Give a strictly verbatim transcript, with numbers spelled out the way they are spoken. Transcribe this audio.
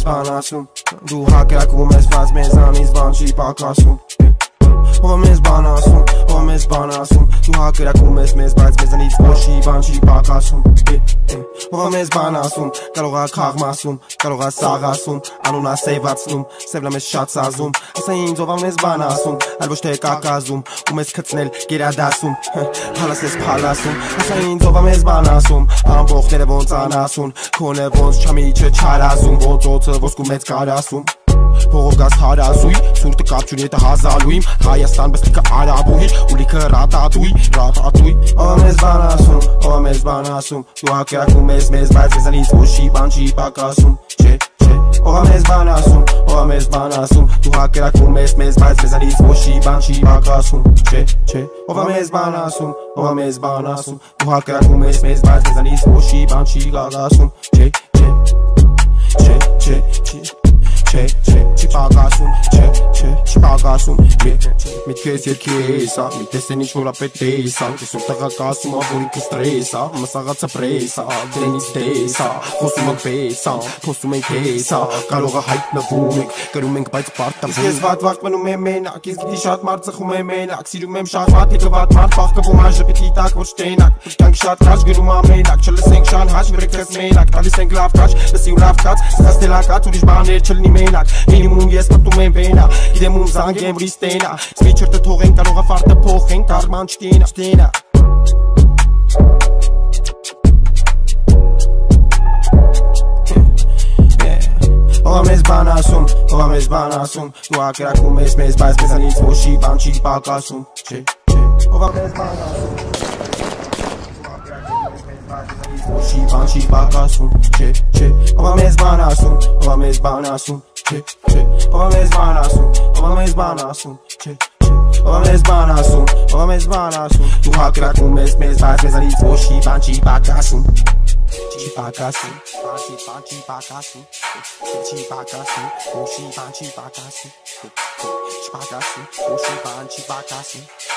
bani asum Du hacker acum îți faci mezaniți bani și pac asum Ova mezi bani asum, ova mezi bani asum Du hacker acum îți mezi faci mezaniți bani și bani și pac asum Ova mezi bani asum, calora karma asum Calora sara asum, aluna save atsnum Save la mezi șața azum Asta inz ova mezi bani asum Alboște caca azum, umezi cățnel, gherea de asum Halas les pala asum Asta inz ova mezi bani asum Am boch nele von zana asum Kone vons chamice chara azum Von zoță vos cu mezi care asum Փողովգաս հարազույ, սուրտը կապչուն եթե հազալույմ Հայաստան բս լիքը արաբուհի, ու լիքը ռատատույ, ռատատույ Ova մեզ բան ասում, ova մեզ բան ասում Դու հակերակում ես մեզ, բայց մեզանից ոչի բան չի պակասում Չէ, չէ, ova մեզ բան ասում, ova մեզ բան ասում Դու հակերակում ես մեզ, բայց մեզանից ոչի բան չի պակասում Չէ, չէ, ova մեզ բան ասում, ova մեզ բան ասում Դու հակերակում ես մեզ, բայց մեզանից ոչի բան չի գագասում Չէ, չէ, չէ, չէ, չէ Che, che, ci pagasum, che, che, ci pagasum Mi chezi e chiesa, mi tese nici ora pe tesa Che sunt acasă, mă voi cu stresa Mă sagață presa, veni stesa Consumă pesa, consume chesa Calora hype na bumec, cărumenc bai sparta bumec Izghez vat vart, mă nume menac Izghi șat marță hume menac Siriu mem șat vat, e că vat mart Bach că vumaj repetitak, vor ștenac Pușteanc șat caș, găruma menac Cele senc șan haș, vrei că-s menac Tali senc lav caș, lăsiu lav caț Săste la caț, uriși bani, cel nimenac Minimum ես մտում եմ վենա Գիտեմ ում զանգ եմ ռիստենա Սվիչերտը թողենք, կարող ավարտը փոխենք Կարման չտենա, չտենա Ova մեզ բան ասում, ova մեզ բան ասում Դու հակերակում ես մեզ, բայց մեզանից ոչի բան չի պակասում Չէ, չէ, ova մեզ բան ասում Ոչի բան չի պակասում Չէ, չէ, ova մեզ բան ասում Ova մեզ բան ասում Che, che, ova mes bani asum, ova mes bani asum Che, che, ova mes bani asum, ova mes bani asum Tu hackeracum mes mes bani mezaniți voși bani ci pacasum Ci pacasum, bani ci bani ci pacasum Ci pacasum, voși bani ci pacasum Ci pacasum, voși bani ci pacasum